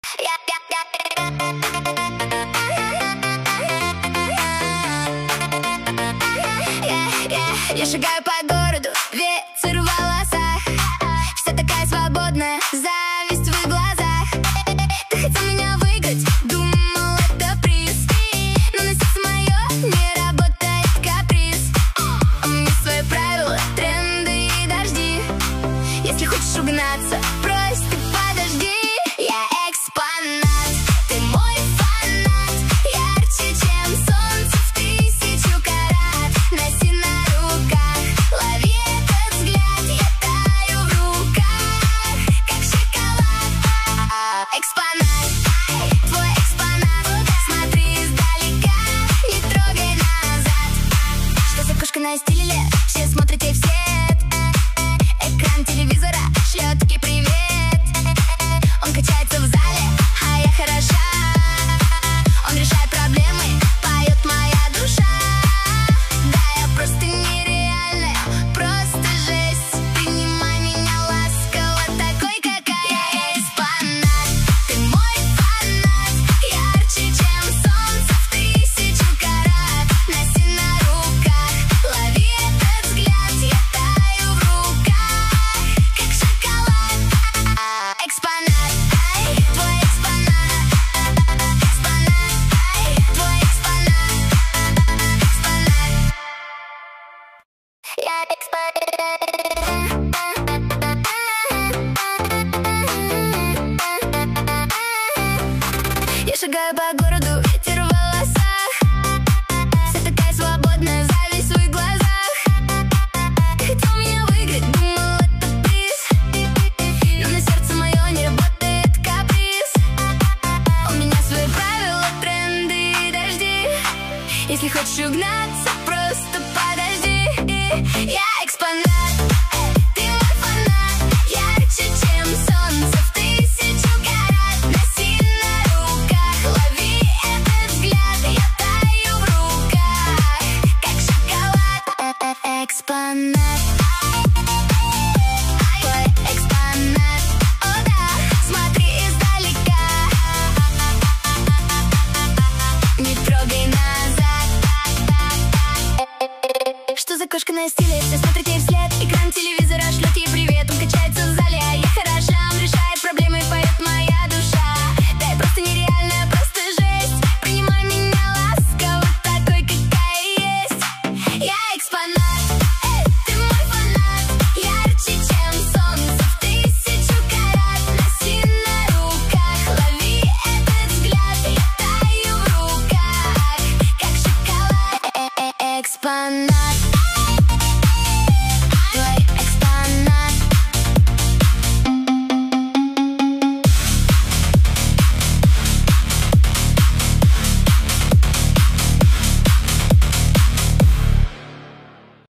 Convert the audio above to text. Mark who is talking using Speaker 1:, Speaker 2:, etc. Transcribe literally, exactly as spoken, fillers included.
Speaker 1: Я шагаю по городу, ветер в волосах, вся такая свободная, зависть в глазах. Ты хотел меня выиграть, думал, это приз, но на сердце мое не работает каприз. У меня свои правила, тренды и дожди. Если хочешь угнаться, брось, ты подожди. Я экспонат, ты мой фанат, ярче, чем солнце в тысячу карат. Носи на руках, лови этот взгляд, я таю в руках, как шоколад. Экспонат, твой экспонат, смотри издалека, не трогай назад. Что за кошка на стиле? Все смотрят ей вслед. Экран телевизора шлет таки привет. Он качается в зале, а я хороша. Он решает проблемы, поет моя душа. Да, я просто нереальная, просто жесть. Принимай меня ласково, такой, какая я. Экспонат, ты мой фанат, ярче, чем солнце в тысячу карат. Носи на руках, лови этот взгляд, я таю в руках, как шоколад. Экспонат, ай, твой экспонат. Экспонат, ай, твой экспонат. Экспонат. Я экспонат. Я шагаю по городу, ветер в волосах, вся такая свободная, зависть в своих глазах. Ты хотел меня выиграть, думал, это приз, но на сердце мое не работает каприз. У меня свои правила, тренды и дожди. Если хочешь угнаться, просто подожди. Я экспонат, ты мой фанат, ярче, чем солнце в тысячу карат. Носи на руках, лови этот взгляд, я таю в руках, как шоколад. Экспонат, твой экспонат. О да, смотри издалека, не трогай назад. Что за кошка на стиле? Все смотрят ей вслед. Экран телевизора шлет ей привет. Он качается в зале, а я хороша. Он решает проблемы, поет моя душа. Да, я просто нереальная, просто жесть. Принимай меня ласково, такой, какая есть. Я экспонат, эй, ты мой фанат, ярче, чем солнце в тысячу карат. Носи на руках, лови этот взгляд, я таю в руках, как шоколад. Экспонат.